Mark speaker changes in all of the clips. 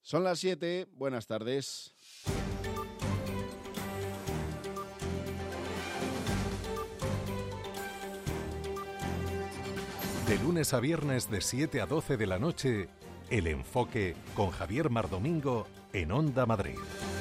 Speaker 1: Son las 7, buenas tardes.
Speaker 2: De lunes a viernes de 7 a 12 de la noche, El Enfoque con Javier Mardomingo en Onda Madrid.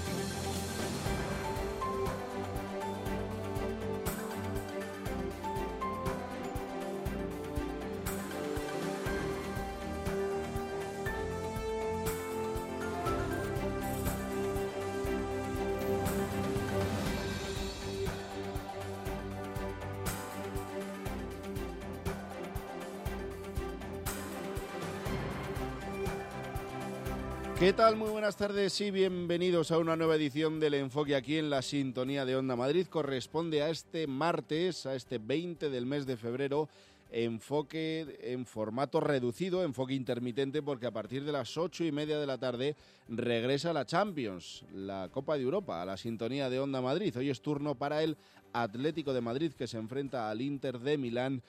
Speaker 1: ¿Qué tal? Muy buenas tardes y bienvenidos a una nueva edición del Enfoque aquí en la sintonía de Onda Madrid. Corresponde a este martes, a este 20 del mes de febrero, enfoque en formato reducido, enfoque intermitente, porque a partir de las 8:30 de la tarde regresa la Champions, la Copa de Europa, a la sintonía de Onda Madrid. Hoy es turno para el Atlético de Madrid, que se enfrenta al Inter de Milán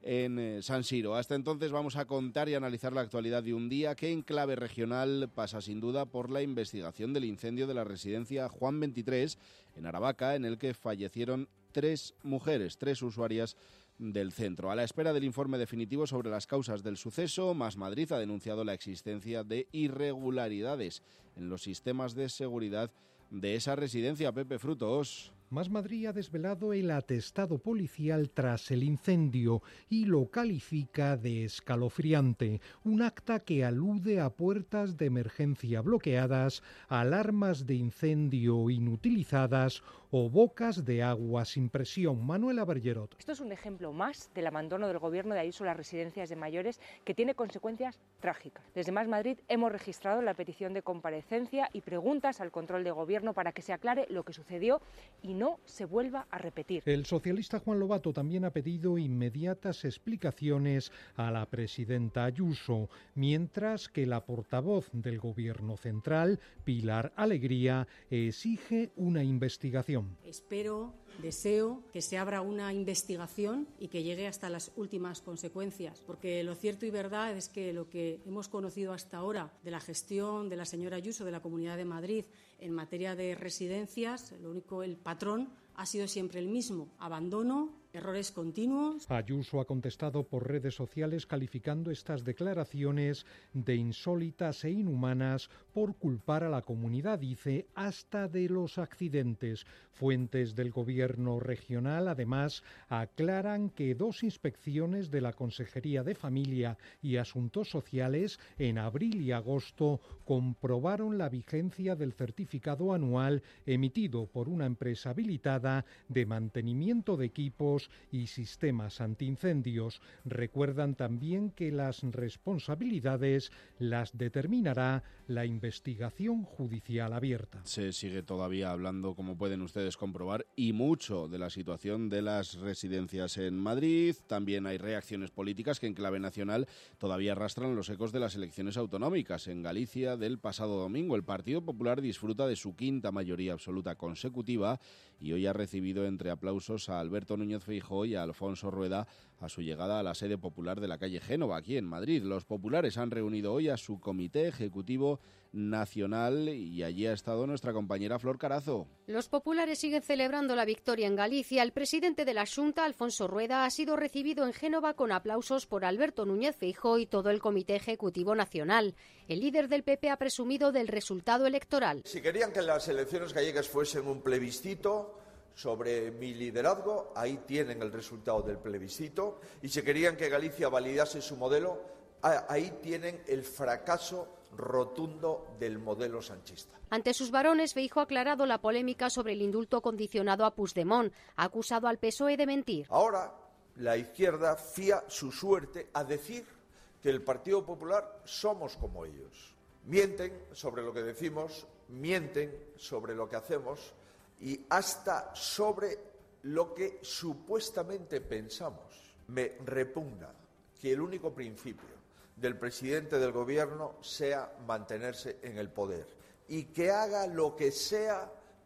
Speaker 1: en San Siro. Hasta entonces vamos a contar y analizar la actualidad de un día que en clave regional pasa sin duda por la investigación del incendio de la residencia Juan 23 en Aravaca, en el que fallecieron 3 mujeres, 3 usuarias del centro. A la espera del informe definitivo sobre las causas del suceso, Más Madrid ha denunciado la existencia de irregularidades en los sistemas de seguridad de esa residencia. Pepe Frutos.
Speaker 3: Más Madrid ha desvelado el atestado policial tras el incendio y lo califica de escalofriante, un acta que alude a puertas de emergencia bloqueadas, alarmas de incendio inutilizadas o bocas de agua sin presión. Manuela Bergerot.
Speaker 4: Esto es un ejemplo más del abandono del gobierno de Ayuso a las residencias de mayores, que tiene consecuencias trágicas. Desde Más Madrid hemos registrado la petición de comparecencia y preguntas al control de gobierno para que se aclare lo que sucedió y no se vuelva a repetir.
Speaker 3: El socialista Juan Lobato también ha pedido inmediatas explicaciones a la presidenta Ayuso, mientras que la portavoz del Gobierno central, Pilar Alegría, exige una investigación.
Speaker 5: Espero, deseo que se abra una investigación y que llegue hasta las últimas consecuencias, porque lo cierto y verdad es que lo que hemos conocido hasta ahora de la gestión de la señora Ayuso de la Comunidad de Madrid en materia de residencias, el patrón ha sido siempre el mismo: abandono, errores continuos.
Speaker 3: Ayuso ha contestado por redes sociales calificando estas declaraciones de insólitas e inhumanas por culpar a la comunidad, dice, hasta de los accidentes. Fuentes del gobierno regional, además, aclaran que 2 inspecciones de la Consejería de Familia y Asuntos Sociales en abril y agosto comprobaron la vigencia del certificado anual emitido por una empresa habilitada de mantenimiento de equipos y sistemas antiincendios. Recuerdan también que las responsabilidades las determinará la investigación judicial abierta.
Speaker 1: Se sigue todavía hablando, como pueden ustedes comprobar, y mucho de la situación de las residencias en Madrid. También hay reacciones políticas que en clave nacional todavía arrastran los ecos de las elecciones autonómicas. En Galicia del pasado domingo, el Partido Popular disfruta de su 5ª mayoría absoluta consecutiva y hoy ha recibido entre aplausos a Alberto Núñez Feijóo y a Alfonso Rueda a su llegada a la sede popular de la calle Génova, aquí en Madrid. Los populares han reunido hoy a su comité ejecutivo nacional y allí ha estado nuestra compañera Flor Carazo.
Speaker 6: Los populares siguen celebrando la victoria en Galicia. El presidente de la Xunta, Alfonso Rueda, ha sido recibido en Génova con aplausos por Alberto Núñez Feijóo y todo el comité ejecutivo nacional. El líder del PP ha presumido del resultado electoral.
Speaker 7: Si querían que las elecciones gallegas fuesen un plebiscito sobre mi liderazgo, ahí tienen el resultado del plebiscito. Y si querían que Galicia validase su modelo, ahí tienen el fracaso rotundo del modelo sanchista.
Speaker 6: Ante sus varones, Feijóo ha aclarado la polémica sobre el indulto condicionado a Puigdemont. Ha acusado al PSOE de mentir.
Speaker 7: Ahora la izquierda fía su suerte a decir que el Partido Popular somos como ellos. Mienten sobre lo que decimos, mienten sobre lo que hacemos y hasta sobre lo que supuestamente pensamos. Me repugna que el único principio del presidente del gobierno sea mantenerse en el poder y que haga lo que sea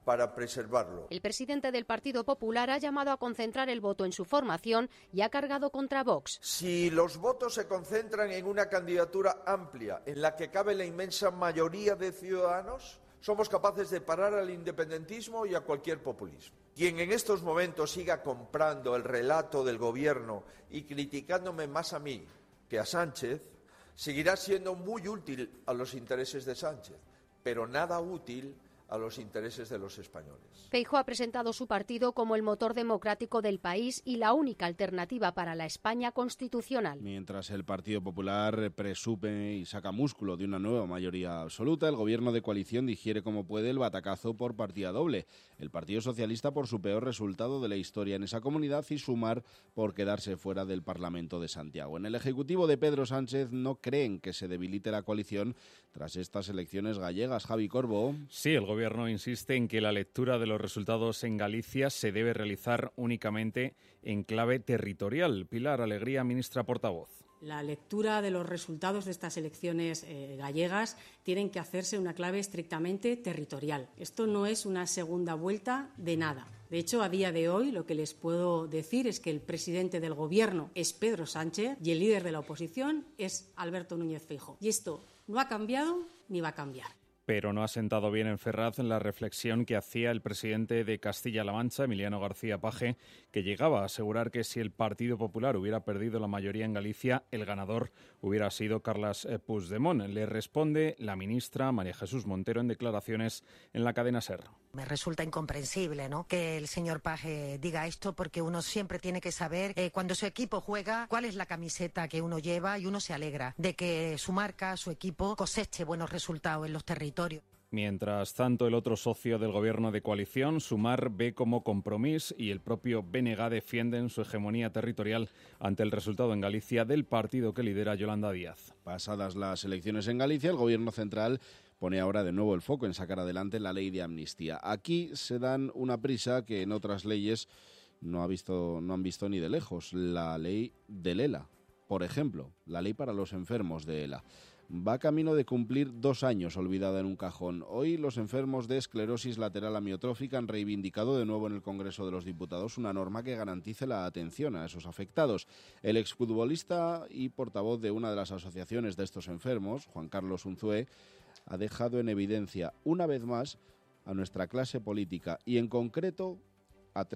Speaker 7: para preservarlo.
Speaker 6: El presidente del Partido Popular ha llamado a concentrar el voto en su formación y ha cargado contra Vox.
Speaker 7: Si los votos se concentran en una candidatura amplia, en la que cabe la inmensa mayoría de ciudadanos, somos capaces de parar al independentismo y a cualquier populismo. Quien en estos momentos siga comprando el relato del gobierno y criticándome más a mí que a Sánchez, seguirá siendo muy útil a los intereses de Sánchez, pero nada útil a los intereses de los españoles.
Speaker 6: Feijóo ha presentado su partido como el motor democrático del país y la única alternativa para la España constitucional.
Speaker 1: Mientras el Partido Popular presume y saca músculo de una nueva mayoría absoluta, el gobierno de coalición digiere como puede el batacazo por partida doble. El Partido Socialista por su peor resultado de la historia en esa comunidad y Sumar por quedarse fuera del Parlamento de Santiago. En el Ejecutivo de Pedro Sánchez no creen que se debilite la coalición tras estas elecciones gallegas. Javi Corbo.
Speaker 8: Sí, el gobierno insiste en que la lectura de los resultados en Galicia se debe realizar únicamente en clave territorial. Pilar Alegría, ministra portavoz.
Speaker 5: La lectura de los resultados de estas elecciones gallegas tienen que hacerse en una clave estrictamente territorial. Esto no es una segunda vuelta de nada. De hecho, a día de hoy lo que les puedo decir es que el presidente del Gobierno es Pedro Sánchez y el líder de la oposición es Alberto Núñez Feijóo. Y esto no ha cambiado ni va a cambiar.
Speaker 8: Pero no ha sentado bien en Ferraz la reflexión que hacía el presidente de Castilla-La Mancha, Emiliano García Paje, que llegaba a asegurar que si el Partido Popular hubiera perdido la mayoría en Galicia, el ganador hubiera sido Carles Puigdemont. Le responde la ministra María Jesús Montero en declaraciones en la cadena SER.
Speaker 9: Me resulta incomprensible, ¿no?, que el señor Paje diga esto, porque uno siempre tiene que saber cuando su equipo juega cuál es la camiseta que uno lleva y uno se alegra de que su marca, su equipo, coseche buenos resultados en los territorios.
Speaker 8: Mientras tanto, el otro socio del gobierno de coalición, Sumar, ve como Compromís y el propio BNG defienden su hegemonía territorial ante el resultado en Galicia del partido que lidera Yolanda Díaz.
Speaker 1: Pasadas las elecciones en Galicia, el gobierno central pone ahora de nuevo el foco en sacar adelante la ley de amnistía. Aquí se dan una prisa que en otras leyes no han visto ni de lejos. La ley del ELA, por ejemplo, la ley para los enfermos de ELA. Va camino de cumplir 2 años olvidada en un cajón. Hoy los enfermos de esclerosis lateral amiotrófica han reivindicado de nuevo en el Congreso de los Diputados una norma que garantice la atención a esos afectados. El exfutbolista y portavoz de una de las asociaciones de estos enfermos, Juan Carlos Unzué, ha dejado en evidencia una vez más a nuestra clase política y en concreto a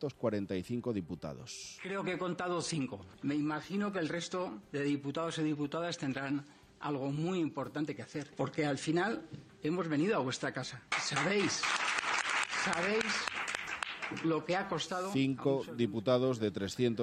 Speaker 1: 345 diputados.
Speaker 10: Creo que he contado 5. Me imagino que el resto de diputados y diputadas tendrán algo muy importante que hacer, porque al final hemos venido a vuestra casa. Sabéis lo que ha costado.
Speaker 1: 5 diputados de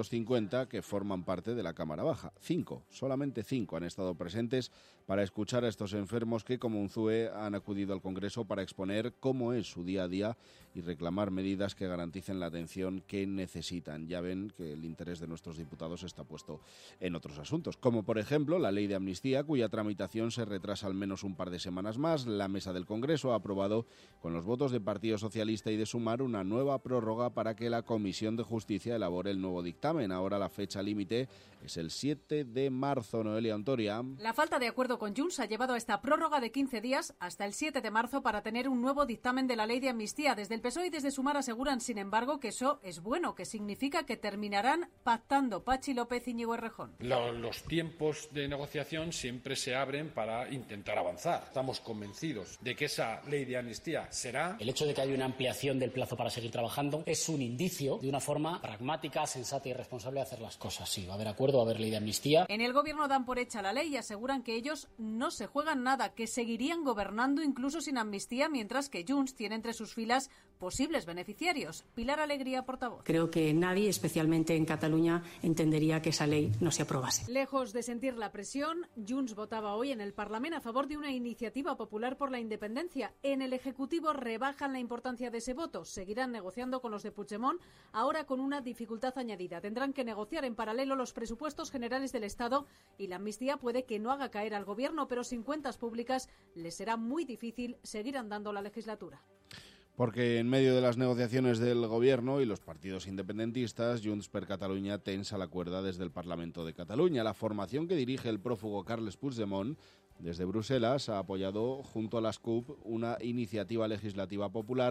Speaker 1: 350 que forman parte de la Cámara Baja. 5, solamente 5 han estado presentes para escuchar a estos enfermos que, como Unzué, han acudido al Congreso para exponer cómo es su día a día y reclamar medidas que garanticen la atención que necesitan. Ya ven que el interés de nuestros diputados está puesto en otros asuntos, como por ejemplo la ley de amnistía, cuya tramitación se retrasa al menos un par de semanas más. La mesa del Congreso ha aprobado, con los votos del Partido Socialista y de Sumar, una nueva prórroga para que la Comisión de Justicia elabore el nuevo dictamen. Ahora la fecha límite es el 7 de marzo. Noelia Ontoria.
Speaker 11: La falta de acuerdo con Junts ha llevado a esta prórroga de 15 días hasta el 7 de marzo para tener un nuevo dictamen de la ley de amnistía. Desde el PSOE y desde Sumar aseguran, sin embargo, que eso es bueno, que significa que terminarán pactando Patxi López y Íñigo Errejón.
Speaker 12: Los tiempos de negociación siempre se abren para intentar avanzar. Estamos convencidos de que esa ley de amnistía será.
Speaker 13: El hecho de que haya una ampliación del plazo para seguir trabajando es un indicio de una forma pragmática, sensata y responsable de hacer las cosas. Sí, va a haber acuerdo, va a haber ley de amnistía.
Speaker 11: En el gobierno dan por hecha la ley y aseguran que ellos no se juegan nada, que seguirían gobernando incluso sin amnistía, mientras que Junts tiene entre sus filas posibles beneficiarios. Pilar Alegría, portavoz.
Speaker 5: Creo que nadie, especialmente en Cataluña, entendería que esa ley no se aprobase.
Speaker 11: Lejos de sentir la presión, Junts votaba hoy en el Parlamento a favor de una iniciativa popular por la independencia. En el Ejecutivo rebajan la importancia de ese voto. Seguirán negociando con los de Puigdemont, ahora con una dificultad añadida. Tendrán que negociar en paralelo los presupuestos generales del Estado y la amnistía puede que no haga caer al Gobierno, pero sin cuentas públicas les será muy difícil seguir andando la legislatura.
Speaker 1: Porque en medio de las negociaciones del Gobierno y los partidos independentistas, Junts per Catalunya tensa la cuerda desde el Parlamento de Cataluña. La formación que dirige el prófugo Carles Puigdemont desde Bruselas ha apoyado junto a las CUP una iniciativa legislativa popular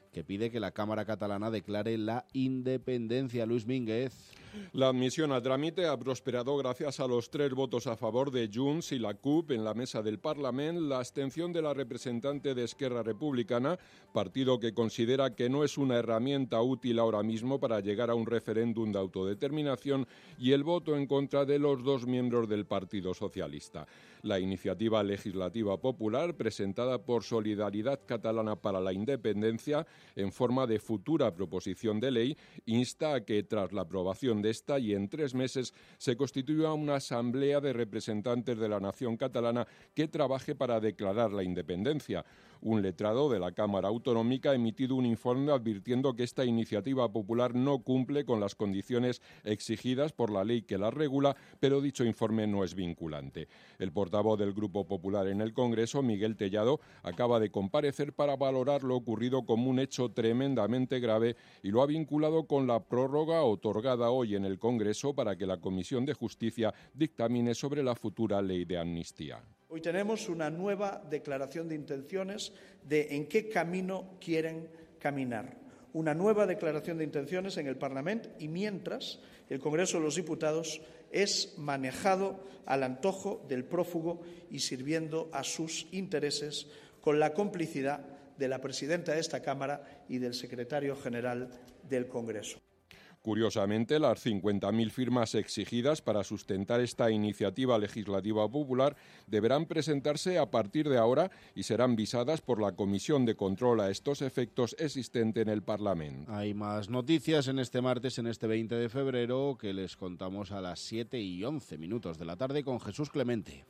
Speaker 1: que pide que la Cámara catalana declare la independencia. Luis Mínguez.
Speaker 14: La admisión a trámite ha prosperado gracias a los 3 votos a favor de Junts y la CUP en la mesa del Parlament, la abstención de la representante de Esquerra Republicana, partido que considera que no es una herramienta útil ahora mismo para llegar a un referéndum de autodeterminación, y el voto en contra de los 2 miembros del Partido Socialista. La iniciativa legislativa popular, presentada por Solidaridad Catalana para la Independencia en forma de futura proposición de ley, insta a que tras la aprobación de esta y en 3 meses se constituya una asamblea de representantes de la nación catalana que trabaje para declarar la independencia. Un letrado de la Cámara Autonómica ha emitido un informe advirtiendo que esta iniciativa popular no cumple con las condiciones exigidas por la ley que la regula, pero dicho informe no es vinculante. El portavoz del Grupo Popular en el Congreso, Miguel Tellado, acaba de comparecer para valorar lo ocurrido como un hecho tremendamente grave y lo ha vinculado con la prórroga otorgada hoy en el Congreso para que la Comisión de Justicia dictamine sobre la futura ley de amnistía.
Speaker 15: Hoy tenemos una nueva declaración de intenciones de en qué camino quieren caminar. Una nueva declaración de intenciones en el Parlamento y mientras el Congreso de los Diputados es manejado al antojo del prófugo y sirviendo a sus intereses con la complicidad de la presidenta de esta Cámara y del secretario general del Congreso.
Speaker 14: Curiosamente, las 50.000 firmas exigidas para sustentar esta iniciativa legislativa popular deberán presentarse a partir de ahora y serán visadas por la Comisión de Control a estos efectos existente en el Parlamento.
Speaker 1: Hay más noticias en este martes, en este 20 de febrero, que les contamos a las 7:11 de la tarde con Jesús Clemente.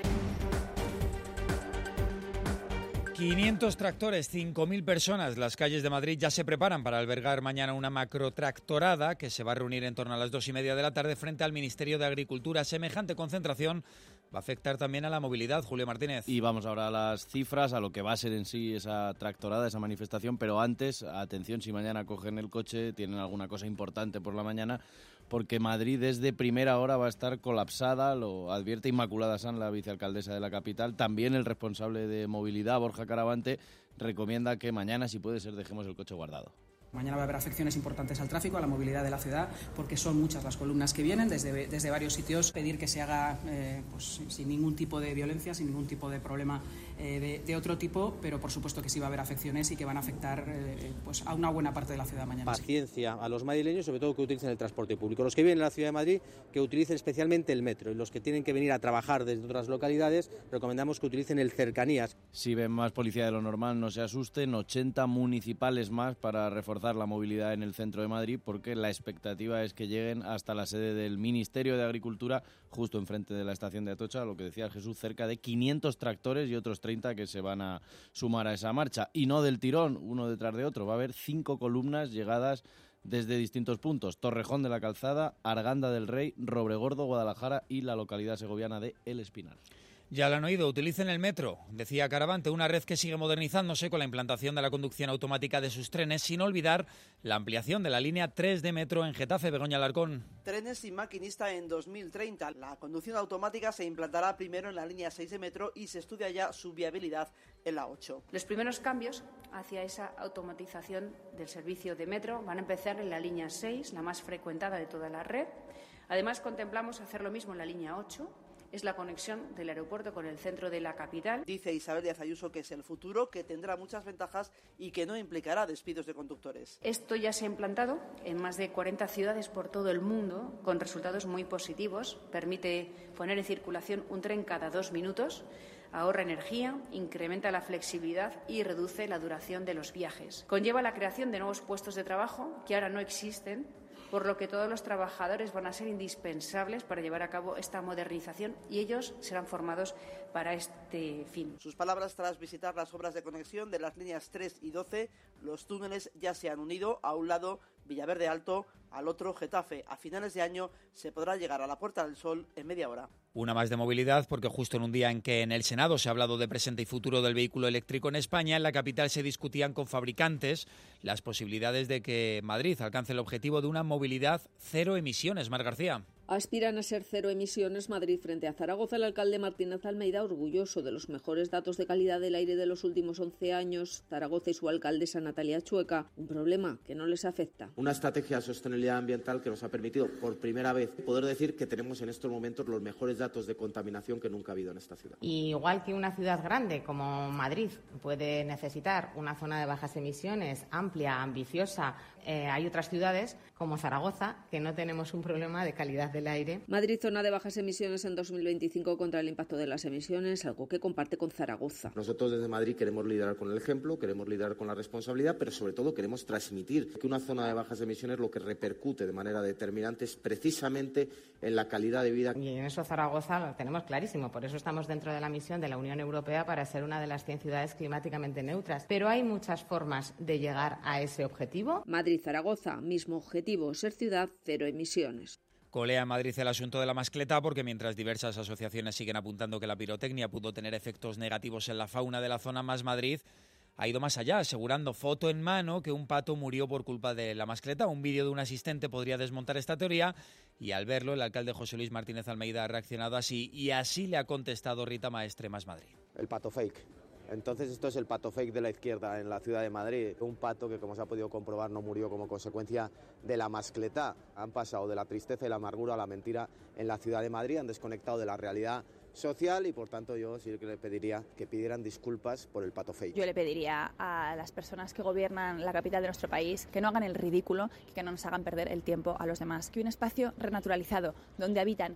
Speaker 16: 500 tractores, 5.000 personas. Las calles de Madrid ya se preparan para albergar mañana una macrotractorada que se va a reunir en torno a las 2:30 de la tarde frente al Ministerio de Agricultura. Semejante concentración va a afectar también a la movilidad. Julio Martínez.
Speaker 17: Y vamos ahora a las cifras, a lo que va a ser en sí esa tractorada, esa manifestación. Pero antes, atención, si mañana cogen el coche, tienen alguna cosa importante por la mañana, porque Madrid desde primera hora va a estar colapsada, lo advierte Inmaculada Sanz, la vicealcaldesa de la capital. También el responsable de movilidad, Borja Caravante, recomienda que mañana, si puede ser, dejemos el coche guardado.
Speaker 18: Mañana va a haber afecciones importantes al tráfico, a la movilidad de la ciudad, porque son muchas las columnas que vienen desde varios sitios. Pedir que se haga pues, sin ningún tipo de violencia, sin ningún tipo de problema de otro tipo, pero por supuesto que sí va a haber afecciones y que van a afectar pues, a una buena parte de la ciudad mañana.
Speaker 19: Paciencia a los madrileños, sobre todo que utilicen el transporte público. Los que viven en la ciudad de Madrid, que utilicen especialmente el metro, y los que tienen que venir a trabajar desde otras localidades, recomendamos que utilicen el cercanías.
Speaker 17: Si ven más policía de lo normal, no se asusten, 80 municipales más para reforzar la movilidad en el centro de Madrid, porque la expectativa es que lleguen hasta la sede del Ministerio de Agricultura, justo enfrente de la estación de Atocha, lo que decía Jesús, cerca de 500 tractores y otros 30 que se van a sumar a esa marcha. Y no del tirón, uno detrás de otro. Va a haber 5 columnas llegadas desde distintos puntos: Torrejón de la Calzada, Arganda del Rey, Robregordo, Guadalajara y la localidad segoviana de El Espinar.
Speaker 16: Ya lo han oído, utilicen el metro, decía Caravante, una red que sigue modernizándose con la implantación de la conducción automática de sus trenes, sin olvidar la ampliación de la línea 3 de metro en Getafe. Begoña Alarcón.
Speaker 20: Trenes sin maquinista en 2030. La conducción automática se implantará primero en la línea 6 de metro y se estudia ya su viabilidad en la 8.
Speaker 21: Los primeros cambios hacia esa automatización del servicio de metro van a empezar en la línea 6, la más frecuentada de toda la red. Además, contemplamos hacer lo mismo en la línea 8. Es la conexión del aeropuerto con el centro de la capital.
Speaker 20: Dice Isabel Díaz Ayuso que es el futuro, que tendrá muchas ventajas y que no implicará despidos de conductores.
Speaker 21: Esto ya se ha implantado en más de 40 ciudades por todo el mundo, con resultados muy positivos. Permite poner en circulación un tren cada 2 minutos, ahorra energía, incrementa la flexibilidad y reduce la duración de los viajes. Conlleva la creación de nuevos puestos de trabajo que ahora no existen, por lo que todos los trabajadores van a ser indispensables para llevar a cabo esta modernización y ellos serán formados para este fin.
Speaker 20: Sus palabras tras visitar las obras de conexión de las líneas 3 y 12, los túneles ya se han unido, a un lado Villaverde Alto, al otro Getafe. A finales de año se podrá llegar a la Puerta del Sol en media hora.
Speaker 16: Una más de movilidad, porque justo en un día en que en el Senado se ha hablado de presente y futuro del vehículo eléctrico en España, en la capital se discutían con fabricantes las posibilidades de que Madrid alcance el objetivo de una movilidad cero emisiones. Mar García.
Speaker 2: Aspiran a ser cero emisiones Madrid frente a Zaragoza. El alcalde Martínez Almeida, orgulloso de los mejores datos de calidad del aire de los últimos 11 años. Zaragoza y su alcaldesa Natalia Chueca, un problema que no les afecta.
Speaker 22: Una estrategia de sostenibilidad ambiental que nos ha permitido por primera vez poder decir que tenemos en estos momentos los mejores datos de contaminación que nunca ha habido en esta ciudad.
Speaker 23: Y igual que una ciudad grande como Madrid puede necesitar una zona de bajas emisiones amplia, ambiciosa, hay otras ciudades como Zaragoza que no tenemos un problema de calidad del aire.
Speaker 2: Madrid, zona de bajas emisiones en 2025 contra el impacto de las emisiones, algo que comparte con Zaragoza.
Speaker 22: Nosotros desde Madrid queremos liderar con el ejemplo, queremos liderar con la responsabilidad, pero sobre todo queremos transmitir que una zona de bajas emisiones lo que repercute de manera determinante es precisamente en la calidad de vida.
Speaker 23: Y en eso Zaragoza lo tenemos clarísimo, por eso estamos dentro de la misión de la Unión Europea para ser una de las 100 ciudades climáticamente neutras. Pero hay muchas formas de llegar a ese objetivo.
Speaker 2: Madrid-Zaragoza, mismo objetivo, ser ciudad cero emisiones.
Speaker 16: Colea en Madrid el asunto de la mascleta porque mientras diversas asociaciones siguen apuntando que la pirotecnia pudo tener efectos negativos en la fauna de la zona, Más Madrid ha ido más allá, asegurando foto en mano que un pato murió por culpa de la mascleta. Un vídeo de un asistente podría desmontar esta teoría y al verlo el alcalde José Luis Martínez Almeida ha reaccionado así y así le ha contestado Rita Maestre, Más Madrid.
Speaker 24: El pato fake. Entonces esto es el pato fake de la izquierda en la ciudad de Madrid. Un pato que, como se ha podido comprobar, no murió como consecuencia de la mascleta. Han pasado de la tristeza y la amargura a la mentira en la ciudad de Madrid, han desconectado de la realidad social y por tanto yo sí que le pediría que pidieran disculpas por el pato fake.
Speaker 25: Yo le pediría a las personas que gobiernan la capital de nuestro país que no hagan el ridículo y que no nos hagan perder el tiempo a los demás. Que un espacio renaturalizado donde habitan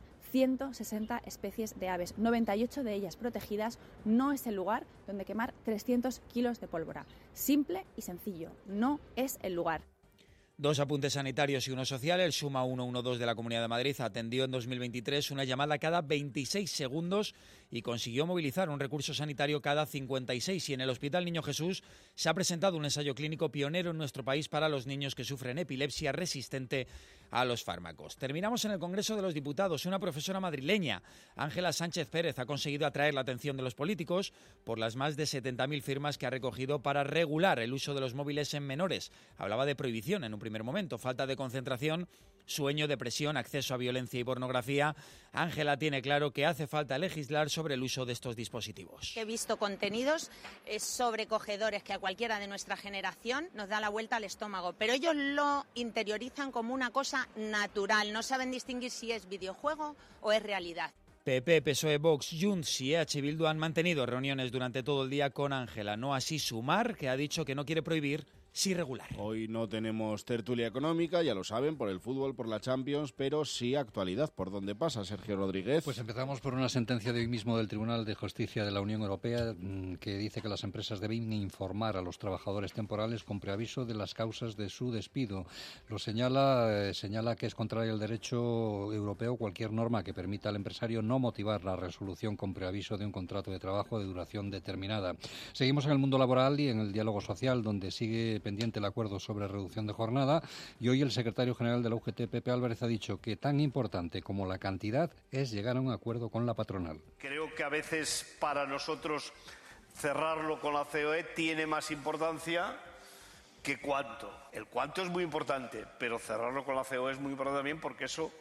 Speaker 25: 160 especies de aves, 98 de ellas protegidas, no es el lugar donde quemar 300 kilos de pólvora. Simple y sencillo, no es el lugar.
Speaker 16: Dos apuntes sanitarios y uno social. El Suma 112 de la Comunidad de Madrid atendió en 2023 una llamada cada 26 segundos y consiguió movilizar un recurso sanitario cada 56. Y en el Hospital Niño Jesús se ha presentado un ensayo clínico pionero en nuestro país para los niños que sufren epilepsia resistente a los fármacos. Terminamos en el Congreso de los Diputados. Una profesora madrileña, Ángela Sánchez Pérez, ha conseguido atraer la atención de los políticos por las más de 70.000 firmas que ha recogido para regular el uso de los móviles en menores. Hablaba de prohibición en un primer momento, falta de concentración, sueño, depresión, acceso a violencia y pornografía. Ángela tiene claro que hace falta legislar sobre el uso de estos dispositivos.
Speaker 26: He visto contenidos sobrecogedores que a cualquiera de nuestra generación nos da la vuelta al estómago, pero ellos lo interiorizan como una cosa natural, no saben distinguir si es videojuego o es realidad.
Speaker 16: PP, PSOE, Vox, Junts y EH Bildu han mantenido reuniones durante todo el día con Ángela, no así Sumar, que ha dicho que no quiere prohibir, sí regular.
Speaker 1: Hoy no tenemos tertulia económica, ya lo saben, por el fútbol, por la Champions, pero sí actualidad. ¿Por dónde pasa, Sergio Rodríguez?
Speaker 27: Pues empezamos por una sentencia de hoy mismo del Tribunal de Justicia de la Unión Europea que dice que las empresas deben informar a los trabajadores temporales con preaviso de las causas de su despido. Lo señala que es contrario al derecho europeo cualquier norma que permita al empresario no motivar la resolución con preaviso de un contrato de trabajo de duración determinada. Seguimos en el mundo laboral y en el diálogo social, donde sigue pendiente el acuerdo sobre reducción de jornada y hoy el secretario general de la UGT, Pepe Álvarez, ha dicho que tan importante como la cantidad es llegar a un acuerdo con la patronal.
Speaker 28: Creo que a veces para nosotros cerrarlo con la COE tiene más importancia que cuánto. El cuánto es muy importante, pero cerrarlo con la COE es muy importante también porque eso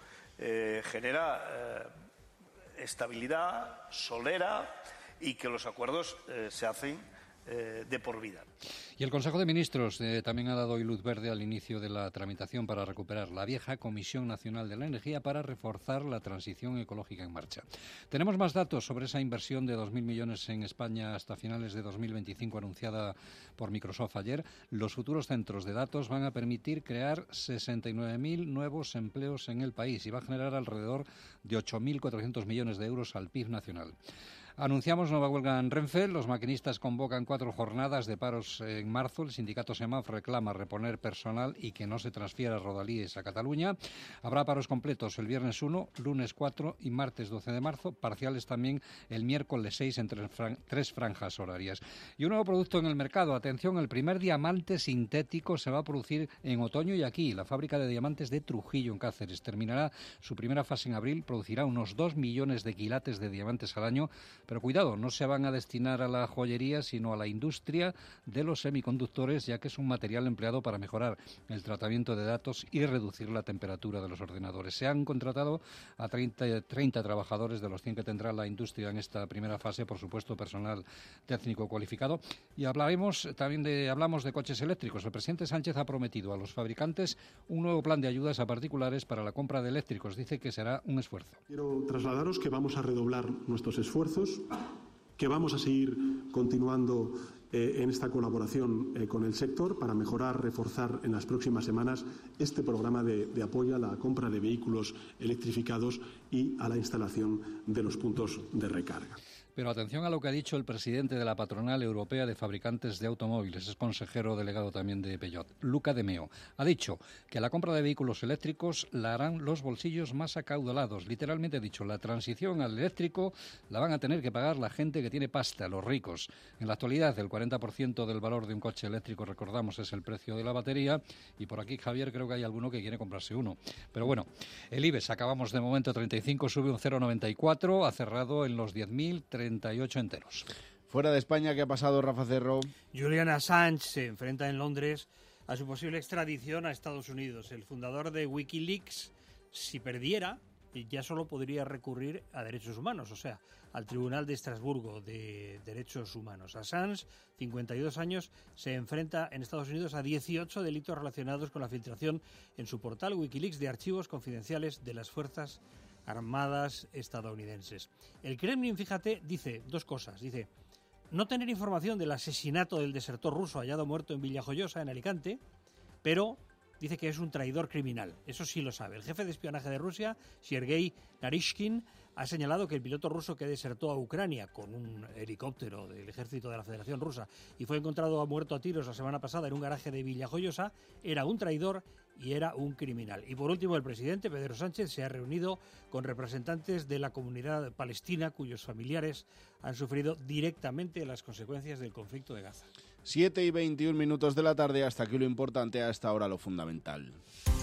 Speaker 28: genera estabilidad, solera y que los acuerdos se hacen de por vida.
Speaker 27: Y el Consejo de Ministros también ha dado hoy luz verde al inicio de la tramitación para recuperar la vieja Comisión Nacional de la Energía para reforzar la transición ecológica en marcha. Tenemos más datos sobre esa inversión de 2.000 millones en España hasta finales de 2025 anunciada por Microsoft ayer. Los futuros centros de datos van a permitir crear 69.000 nuevos empleos en el país y va a generar alrededor de 8.400 millones de euros al PIB nacional. Anunciamos nueva huelga en Renfe. Los maquinistas convocan 4 jornadas de paros en marzo. El sindicato SEMAF reclama reponer personal y que no se transfiera rodalíes a Cataluña. Habrá paros completos el viernes 1, lunes 4 y martes 12 de marzo. Parciales también el miércoles 6 en 3 franjas horarias. Y un nuevo producto en el mercado. Atención, el primer diamante sintético se va a producir en otoño y aquí. La fábrica de diamantes de Trujillo, en Cáceres, terminará su primera fase en abril. Producirá unos 2 millones de quilates de diamantes al año Pero cuidado, no se van a destinar a la joyería, sino a la industria de los semiconductores, ya que es un material empleado para mejorar el tratamiento de datos y reducir la temperatura de los ordenadores. Se han contratado a 30 trabajadores de los 100 que tendrá la industria en esta primera fase, por supuesto personal técnico cualificado. Y hablamos de coches eléctricos. El presidente Sánchez ha prometido a los fabricantes un nuevo plan de ayudas a particulares para la compra de eléctricos. Dice que será un esfuerzo.
Speaker 3: Quiero trasladaros que vamos a redoblar nuestros esfuerzos, que vamos a seguir continuando en esta colaboración con el sector para mejorar, reforzar en las próximas semanas este programa de apoyo a la compra de vehículos electrificados y a la instalación de los puntos de recarga.
Speaker 27: Pero atención a lo que ha dicho el presidente de la Patronal Europea de Fabricantes de Automóviles, es consejero delegado también de Peugeot, Luca De Meo. Ha dicho que la compra de vehículos eléctricos la harán los bolsillos más acaudalados. Literalmente ha dicho, la transición al eléctrico la van a tener que pagar la gente que tiene pasta, los ricos. En la actualidad, el 40% del valor de un coche eléctrico, recordamos, es el precio de la batería. Y por aquí, Javier, creo que hay alguno que quiere comprarse uno. Pero bueno, el IBEX, acabamos de momento 35, sube un 0,94, ha cerrado en los 10.038 enteros.
Speaker 1: Fuera de España, ¿qué ha pasado, Rafa Cerro?
Speaker 4: Julian Assange se enfrenta en Londres a su posible extradición a Estados Unidos. El fundador de Wikileaks, si perdiera, ya solo podría recurrir a derechos humanos, o sea, al Tribunal de Estrasburgo de Derechos Humanos. Assange, 52 años, se enfrenta en Estados Unidos a 18 delitos relacionados con la filtración en su portal Wikileaks de archivos confidenciales de las Fuerzas Armadas estadounidenses. El Kremlin, fíjate, dice dos cosas. Dice, no tener información del asesinato del desertor ruso hallado muerto en Villajoyosa, en Alicante, pero dice que es un traidor criminal. Eso sí lo sabe. El jefe de espionaje de Rusia, Sergei Narishkin, ha señalado que el piloto ruso que desertó a Ucrania con un helicóptero del ejército de la Federación Rusa y fue encontrado muerto a tiros la semana pasada en un garaje de Villajoyosa era un traidor y era un criminal. Y por último, el presidente Pedro Sánchez se ha reunido con representantes de la comunidad palestina cuyos familiares han sufrido directamente las consecuencias del conflicto de Gaza.
Speaker 1: 7:21 de la tarde, hasta aquí lo importante, a esta hora lo fundamental.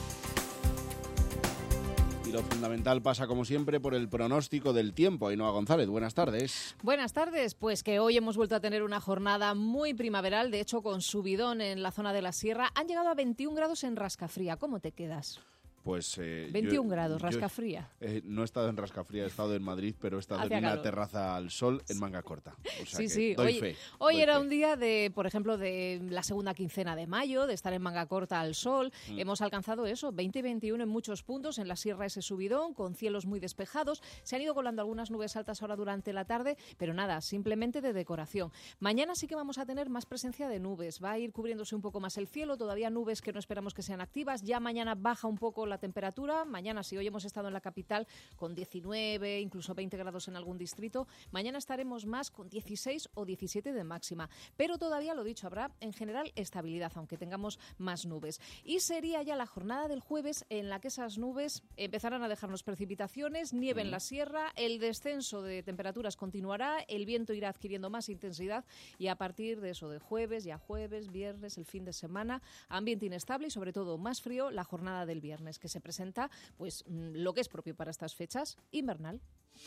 Speaker 1: Y lo fundamental pasa, como siempre, por el pronóstico del tiempo. Ainhoa González, buenas tardes.
Speaker 6: Buenas tardes, pues que hoy hemos vuelto a tener una jornada muy primaveral, de hecho con subidón en la zona de la sierra. Han llegado a 21 grados en Rascafría. ¿Cómo te quedas?
Speaker 1: Pues
Speaker 6: 21 grados, Rascafría.
Speaker 1: No he estado en Rascafría, he estado en Madrid, pero he estado en una terraza al sol en manga corta. O sea
Speaker 6: sí. Hoy era un día de, por ejemplo, de la segunda quincena de mayo, de estar en manga corta al sol. Hemos alcanzado eso, 20 y 21 en muchos puntos, en la sierra ese subidón, con cielos muy despejados. Se han ido colando algunas nubes altas ahora durante la tarde, pero nada, simplemente de decoración. Mañana sí que vamos a tener más presencia de nubes, va a ir cubriéndose un poco más el cielo, todavía nubes que no esperamos que sean activas. Ya mañana baja un poco la temperatura. Mañana, si hoy hemos estado en la capital con 19, incluso 20 grados en algún distrito, mañana estaremos más con 16 o 17 de máxima. Pero todavía, lo dicho, habrá en general estabilidad, aunque tengamos más nubes. Y sería ya la jornada del jueves en la que esas nubes empezarán a dejarnos precipitaciones, nieve en la sierra, el descenso de temperaturas continuará, el viento irá adquiriendo más intensidad y a partir de eso, de jueves, viernes, el fin de semana, ambiente inestable y sobre todo más frío la jornada del viernes, que se presenta pues lo que es propio para estas fechas, invernal.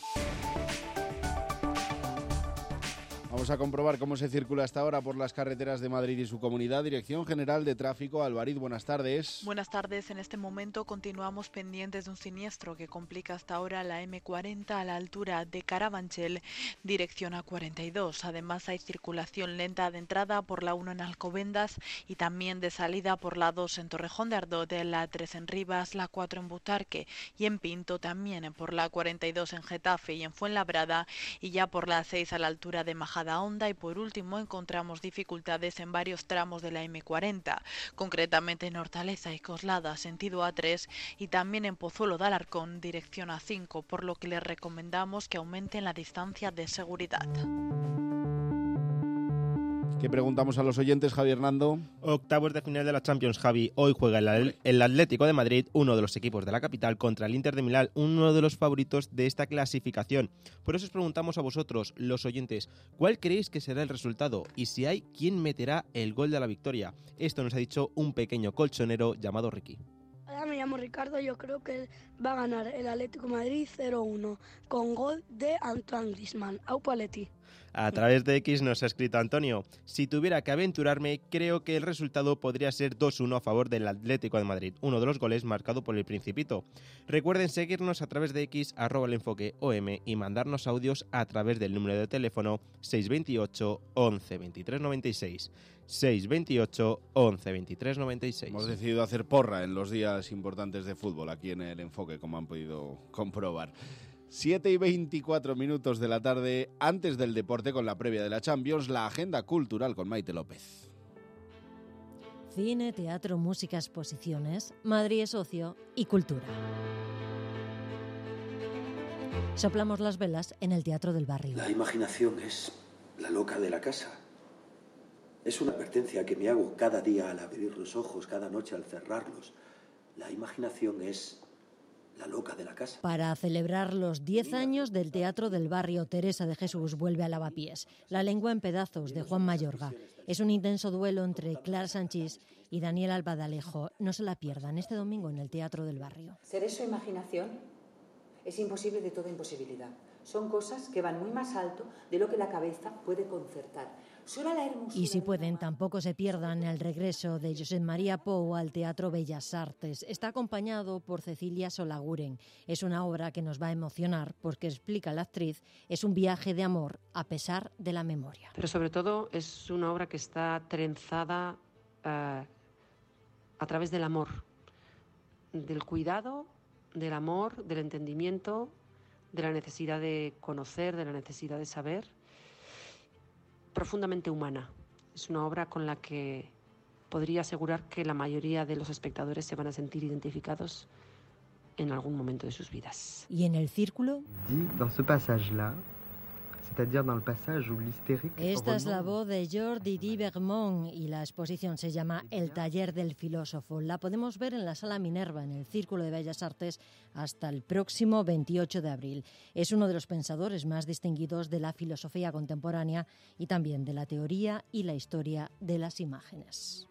Speaker 1: Vamos a comprobar cómo se circula hasta ahora por las carreteras de Madrid y su comunidad. Dirección General de Tráfico, Alvariz, buenas tardes.
Speaker 7: Buenas tardes. En este momento continuamos pendientes de un siniestro que complica hasta ahora la M40 a la altura de Carabanchel, dirección A42. Además hay circulación lenta de entrada por la 1 en Alcobendas y también de salida por la 2 en Torrejón de Ardoz, la 3 en Rivas, la 4 en Butarque y en Pinto, también por la 42 en Getafe y en Fuenlabrada y ya por la 6 a la altura de Majadahonda. Y por último encontramos dificultades en varios tramos de la M40, concretamente en Hortaleza y Coslada, sentido A3 y también en Pozuelo de Alarcón, dirección A5, por lo que les recomendamos que aumenten la distancia de seguridad.
Speaker 1: ¿Qué preguntamos a los oyentes, Javi Hernando?
Speaker 8: Octavos de final de la Champions, Javi. Hoy juega el Atlético de Madrid, uno de los equipos de la capital, contra el Inter de Milán, uno de los favoritos de esta clasificación. Por eso os preguntamos a vosotros, los oyentes, ¿cuál creéis que será el resultado? Y si hay, ¿quién meterá el gol de la victoria? Esto nos ha dicho un pequeño colchonero llamado Ricky.
Speaker 5: Hola, me llamo Ricardo. Yo creo que va a ganar el Atlético de Madrid 0-1 con gol de Antoine Griezmann. Aupa Atleti.
Speaker 8: A través de X nos ha escrito Antonio: si tuviera que aventurarme, creo que el resultado podría ser 2-1 a favor del Atlético de Madrid, uno de los goles marcado por el Principito. Recuerden seguirnos a través de X, @lenfoqueOM, y mandarnos audios a través del número de teléfono 628 11 23 96. 628 11 23 96.
Speaker 1: Hemos decidido hacer porra en los días importantes de fútbol aquí en el Enfoque, como han podido comprobar. 7:24 de la tarde, antes del deporte con la previa de la Champions, la agenda cultural con Maite López.
Speaker 9: Cine, teatro, música, exposiciones, Madrid es ocio y cultura. Soplamos las velas en el Teatro del Barrio.
Speaker 10: La imaginación es la loca de la casa. Es una advertencia que me hago cada día al abrir los ojos, cada noche al cerrarlos. La imaginación es la loca de la casa.
Speaker 9: Para celebrar los 10 años del Teatro del Barrio, Teresa de Jesús vuelve a Lavapiés. La lengua en pedazos, de Juan Mayorga. Es un intenso duelo entre Clara Sanchís y Daniel Albadalejo. No se la pierdan este domingo en el Teatro del Barrio.
Speaker 11: Ser eso imaginación es imposible de toda imposibilidad. Son cosas que van muy más alto de lo que la cabeza puede concertar.
Speaker 9: Y si pueden, tampoco se pierdan el regreso de Josep María Pou al Teatro Bellas Artes. Está acompañado por Cecilia Solaguren. Es una obra que nos va a emocionar porque, explica la actriz, es un viaje de amor a pesar de la memoria.
Speaker 12: Pero sobre todo es una obra que está trenzada a través del amor, del cuidado, del amor, del entendimiento, de la necesidad de conocer, de la necesidad de saber. Profundamente humana. Es una obra con la que podría asegurar que la mayoría de los espectadores se van a sentir identificados en algún momento de sus vidas.
Speaker 9: ¿Y en el círculo? Esta es la voz de Jordi Di Bermont y la exposición se llama El taller del filósofo. La podemos ver en la Sala Minerva, en el Círculo de Bellas Artes, hasta el próximo 28 de abril. Es uno de los pensadores más distinguidos de la filosofía contemporánea y también de la teoría y la historia de las imágenes.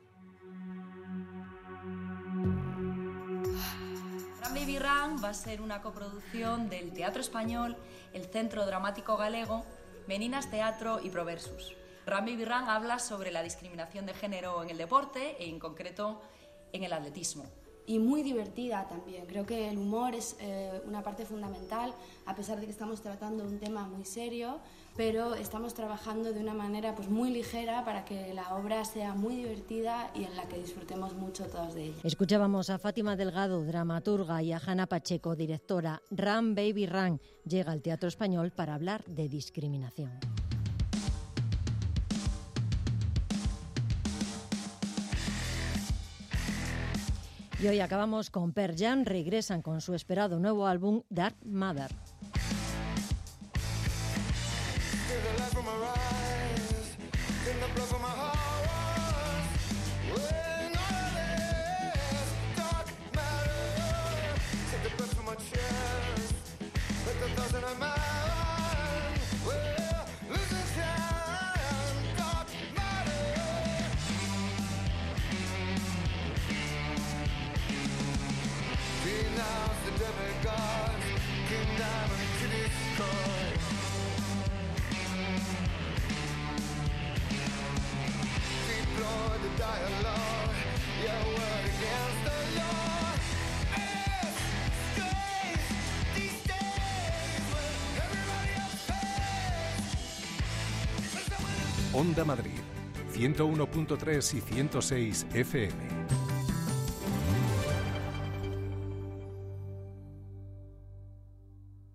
Speaker 13: Ran Baby Ran va a ser una coproducción del Teatro Español, el Centro Dramático Galego, Meninas Teatro y Proversus. Ran Baby Ran habla sobre la discriminación de género en el deporte e en concreto en el atletismo.
Speaker 14: Y muy divertida también. Creo que el humor es una parte fundamental, a pesar de que estamos tratando un tema muy serio, pero estamos trabajando de una manera pues muy ligera para que la obra sea muy divertida y en la que disfrutemos mucho todos de ella.
Speaker 9: Escuchábamos a Fátima Delgado, dramaturga, y a Hanna Pacheco, directora. Ran Baby Ran llega al Teatro Español para hablar de discriminación. Y hoy acabamos con Pearl Jam. Regresan con su esperado nuevo álbum Dark Matter.
Speaker 15: Onda Madrid, 101.3 y 106 FM.